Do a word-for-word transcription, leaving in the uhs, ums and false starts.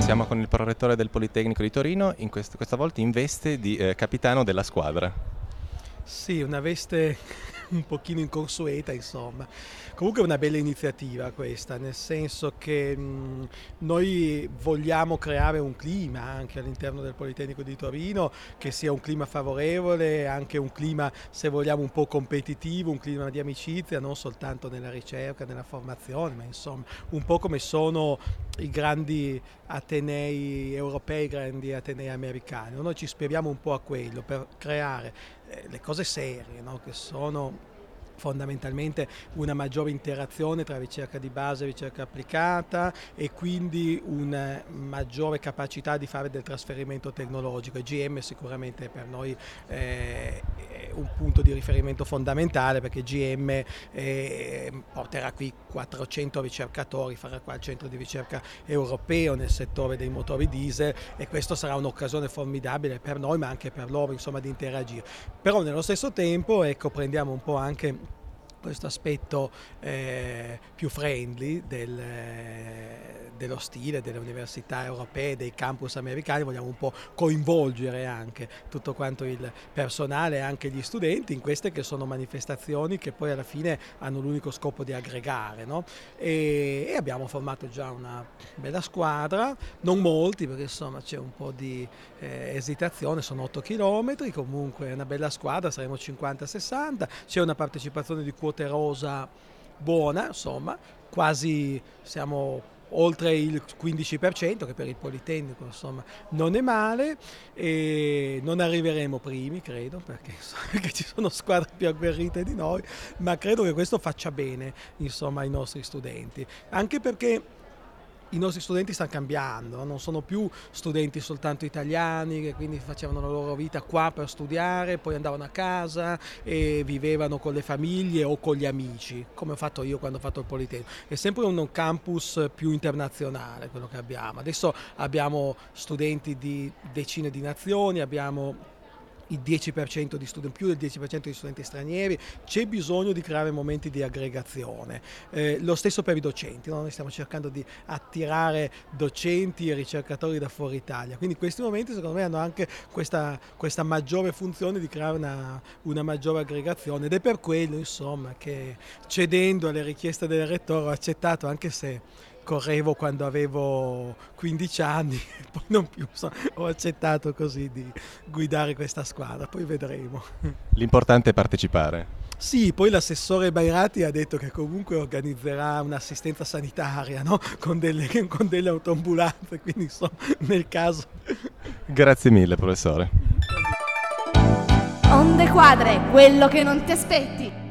Siamo con il prorettore del Politecnico di Torino, in quest- questa volta in veste di eh, capitano della squadra. Sì, una veste un pochino inconsueta, insomma. Comunque è una bella iniziativa questa, nel senso che mh, noi vogliamo creare un clima anche all'interno del Politecnico di Torino che sia un clima favorevole, anche un clima, se vogliamo, un po' competitivo, un clima di amicizia, non soltanto nella ricerca, nella formazione, ma insomma un po' come sono i grandi atenei europei, i grandi atenei americani. Noi ci ispiriamo un po' a quello per creare eh, le cose serie, no? Che sono fondamentalmente una maggiore interazione tra ricerca di base e ricerca applicata e quindi una maggiore capacità di fare del trasferimento tecnologico. E G M sicuramente per noi eh, è un punto di riferimento fondamentale, perché G M eh, porterà qui quattrocento ricercatori, farà qua il centro di ricerca europeo nel settore dei motori diesel, e questo sarà un'occasione formidabile per noi ma anche per loro, insomma, di interagire. Però nello stesso tempo, ecco, prendiamo un po' anche questo aspetto eh, più friendly del, eh, dello stile delle università europee, dei campus americani. Vogliamo un po' coinvolgere anche tutto quanto il personale e anche gli studenti in queste che sono manifestazioni che poi alla fine hanno l'unico scopo di aggregare, no? e, e abbiamo formato già una bella squadra, non molti perché insomma c'è un po' di eh, esitazione, sono otto chilometri, comunque è una bella squadra, saremo cinquanta sessanta, c'è una partecipazione di quota rosa buona, insomma, quasi siamo oltre il quindici per cento, che per il Politecnico insomma non è male, e non arriveremo primi, credo, perché, insomma, perché ci sono squadre più agguerrite di noi, ma credo che questo faccia bene, insomma, ai nostri studenti, anche perché i nostri studenti stanno cambiando, non sono più studenti soltanto italiani che quindi facevano la loro vita qua per studiare, poi andavano a casa e vivevano con le famiglie o con gli amici, come ho fatto io quando ho fatto il Politecnico. È sempre un campus più internazionale quello che abbiamo. Adesso abbiamo studenti di decine di nazioni, abbiamo il dieci per cento di studenti, più del dieci per cento di studenti stranieri. C'è bisogno di creare momenti di aggregazione, eh, lo stesso per i docenti, no? Noi stiamo cercando di attirare docenti e ricercatori da fuori Italia, quindi questi momenti secondo me hanno anche questa, questa maggiore funzione di creare una, una maggiore aggregazione, ed è per quello insomma che, cedendo alle richieste del rettore, ho accettato, anche se correvo quando avevo quindici anni, poi non più, so, ho accettato così di guidare questa squadra, poi vedremo. L'importante è partecipare. Sì, poi l'assessore Bairati ha detto che comunque organizzerà un'assistenza sanitaria, no? con, delle, con delle autoambulanze, quindi insomma nel caso. Grazie mille, professore. Onde Quadre, quello che non ti aspetti.